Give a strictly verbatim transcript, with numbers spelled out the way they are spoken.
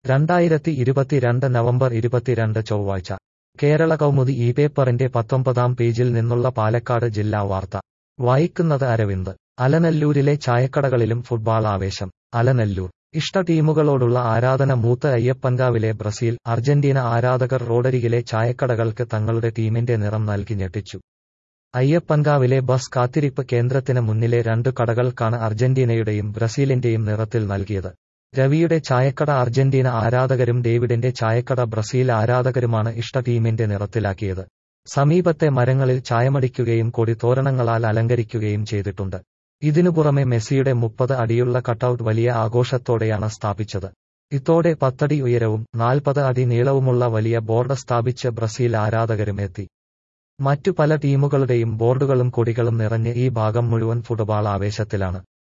രണ്ടായിരത്തി ഇരുപത്തിരണ്ട് നവംബർ ഇരുപത്തിരണ്ട് ചൊവ്വാഴ്ച കേരള കൗമുദി ഈ പേപ്പറിന്റെ പത്തൊമ്പതാം പേജിൽ നിന്നുള്ള പാലക്കാട് ജില്ലാ വാർത്ത വായിക്കുന്നത് അരവിന്ദ്. അലനല്ലൂരിലെ ചായക്കടകളിലും ഫുട്ബോൾ ആവേശം. അലനല്ലൂർ ഇഷ്ട ടീമുകളോടുള്ള ആരാധന മൂത്ത് അയ്യപ്പൻകാവിലെ ബ്രസീൽ അർജന്റീന ആരാധകർ റോഡരികിലെ ചായക്കടകൾക്ക് തങ്ങളുടെ ടീമിന്റെ നിറം നൽകി ഞെട്ടിച്ചു. അയ്യപ്പൻകാവിലെ ബസ് കാത്തിരിപ്പ് കേന്ദ്രത്തിന് മുന്നിലെ രണ്ടു കടകൾക്കാണ് അർജന്റീനയുടെയും ബ്രസീലിന്റെയും നിറത്തിൽ നൽകിയത്. രവിയുടെ ചായക്കട അർജന്റീന ആരാധകരും ഡേവിഡിന്റെ ചായക്കട ബ്രസീൽ ആരാധകരുമാണ് ഇഷ്ട ടീമിന്റെ നിറത്തിലാക്കിയത്. സമീപത്തെ മരങ്ങളിൽ ചായമടിക്കുകയും കൊടിത്തോരണങ്ങളാൽ അലങ്കരിക്കുകയും ചെയ്തിട്ടുണ്ട്. ഇതിനു പുറമെ മെസ്സിയുടെ മുപ്പത് അടിയുള്ള കട്ടൌട്ട് വലിയ ആഘോഷത്തോടെയാണ് സ്ഥാപിച്ചത്. ഇതോടെ പത്തടി ഉയരവും നാൽപ്പത് അടി നീളവുമുള്ള വലിയ ബോർഡ് സ്ഥാപിച്ച് ബ്രസീൽ ആരാധകരും എത്തി. മറ്റു പല ടീമുകളുടെയും ബോർഡുകളും കൊടികളും നിറഞ്ഞ് ഈ ഭാഗം മുഴുവൻ ഫുട്ബോൾ ആവേശത്തിലാണ്.